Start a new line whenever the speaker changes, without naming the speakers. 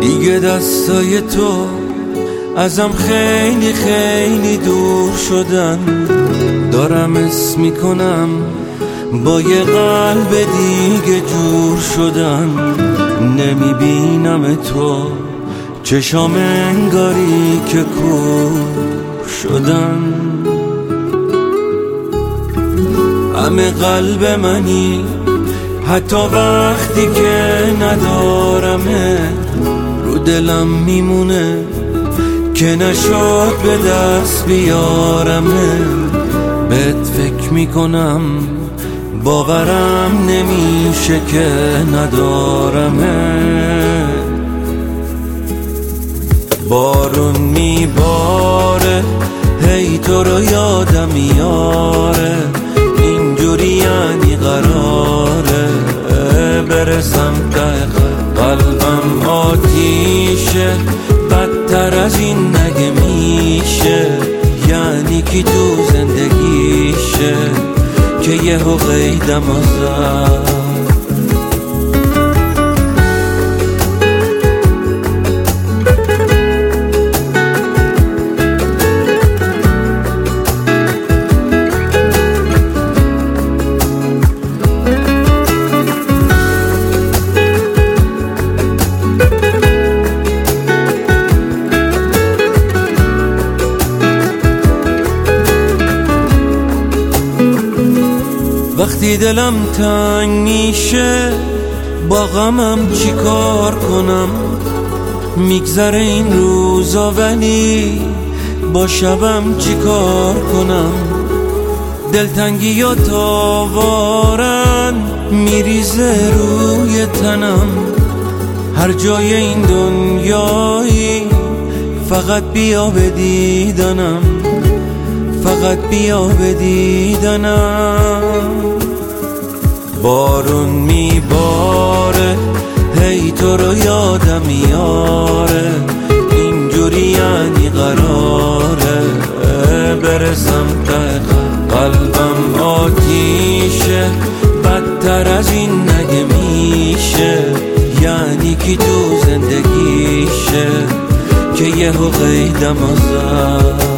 دیگه دستای تو ازم خیلی خیلی دور شدن. دارم اسم میکنم با یه قلب دیگه جور شدن. نمیبینم تو چشام انگاری که کور شدن. همه قلب منی حتی وقتی که ندارمه، رو دلم میمونه که نشد به دست بیارمه. بهت فکر میکنم باورم نمیشه که ندارمه. بارون میباره هی تو رو یادم میاره، اینجوری یعنی قراره برسم ته قلبم آتیشه، بدتر از این نگه میشه. یعنی کی تو زندگیشه که یهو قیدم آزد. وقتی دلم تنگ میشه با غمم چی کار کنم؟ میگذره این روزا ولی با شبم چی کار کنم؟ دلتنگی و تاوارن میریزه روی تنم. هر جای این دنیایی فقط بیا به دیدنم، فقط بیا به دیدنم. بارون میباره هی تو رو یادم میاره، اینجوری یعنی قراره برسم ته قلبم آتیشه، بدتر از این نگه میشه. یعنی کی تو زندگیشه که یهو قیدم آزد.